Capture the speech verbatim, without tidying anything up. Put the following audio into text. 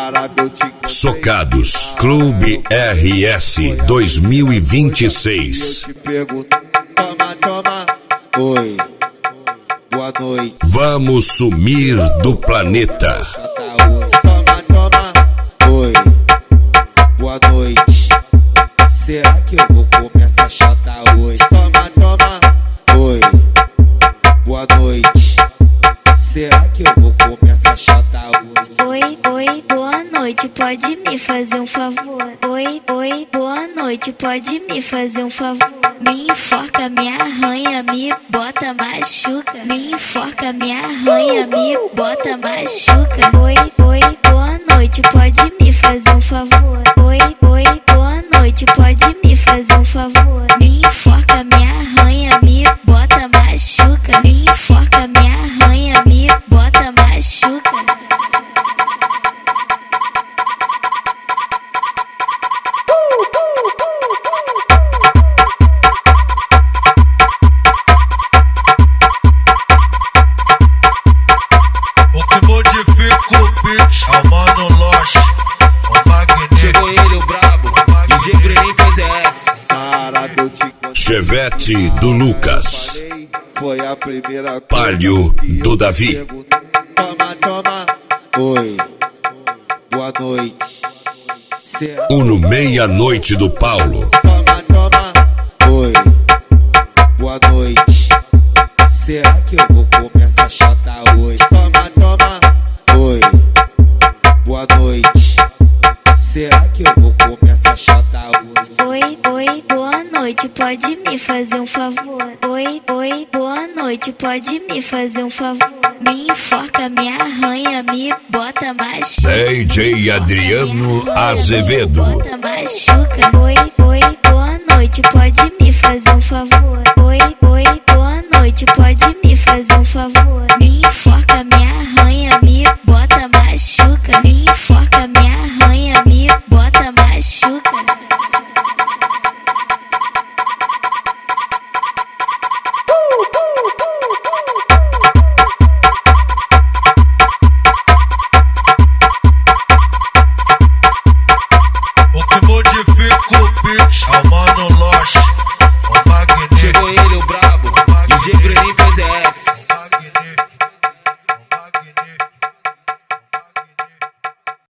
Socados Clube R S dois mil e vinte e seis. Toma, toma, oi, boa noite. Vamos sumir do planeta. Toma, toma, oi, boa noite. Será que eu vou comer essa chata hoje? Toma, toma, oi, boa noite. Será que eu vou comer essa chata hoje? Oi, oi, boa noite, pode me fazer um favor? Oi, oi, boa noite, pode me fazer um favor? Me enforca, me arranha, me bota, machuca. Me enforca, me arranha, me bota, machuca. Oi, oi, boa noite, pode me fazer um favor? Oi, oi, boa noite, pode me fazer um favor? Me enforca, me arranha, me bota, machuca. Me enforca, me arranha, me bota, machuca. Chevette do Lucas, foi a primeira Palio do Davi. Toma, toma, oi, boa noite. Será... Uno meia-noite do Paulo. Toma, toma, oi, boa noite. Será que eu vou comer essa chata hoje? Toma, toma, oi, boa noite. Será que eu vou comer essa chata hoje? Oi, oi, boa noite, pode me fazer um favor? Oi, oi, boa noite, pode me fazer um favor? Me enforca, me arranha, me bota, machuca. D J Adriano Azevedo. Bota, machuca. Oi, oi, boa noite, pode me fazer um favor? Oi, oi, boa noite, pode me fazer um